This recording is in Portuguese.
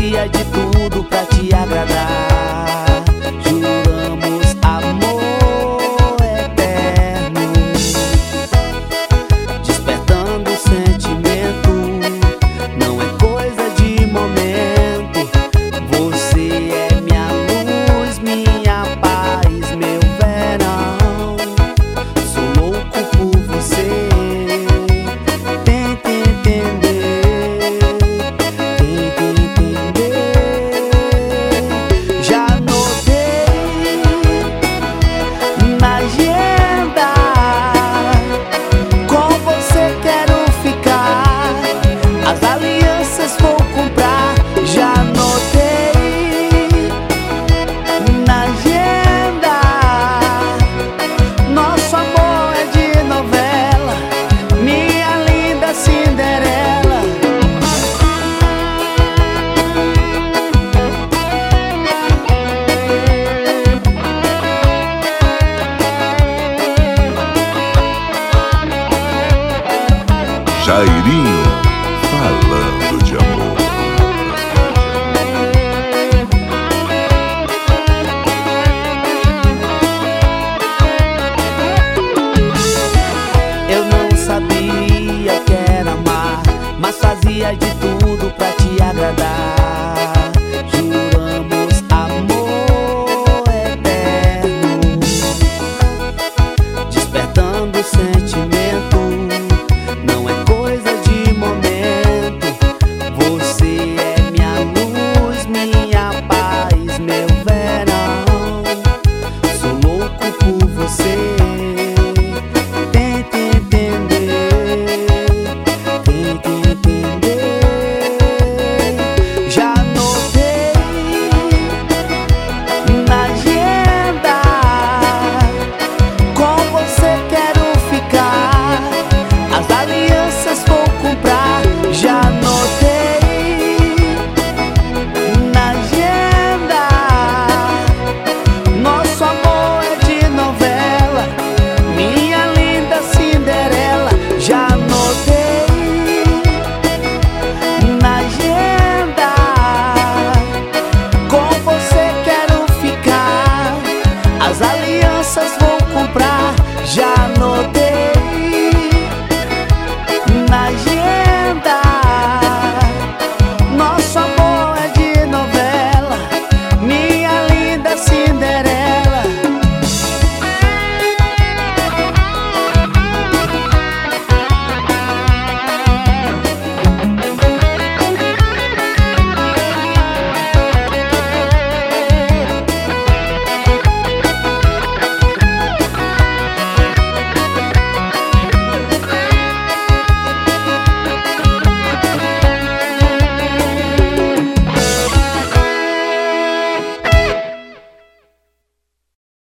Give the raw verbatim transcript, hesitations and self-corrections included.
fazia de tudo pra te agradar. Juramos amor eterno, despertando o sentimento. Não é coisa de momento. Você é minha luz, minha paz, meu verão. Sou louco por você. Tenta entender, tenta entender. Já notei na agenda, com você quero ficar. As alianças vou comprar. Já notei na agenda, nosso amor é de novela, minha linda Cinderela. Jairinho falando de amor. Eu não sabia o que era amar, mas fazia de tudo pra te agradar.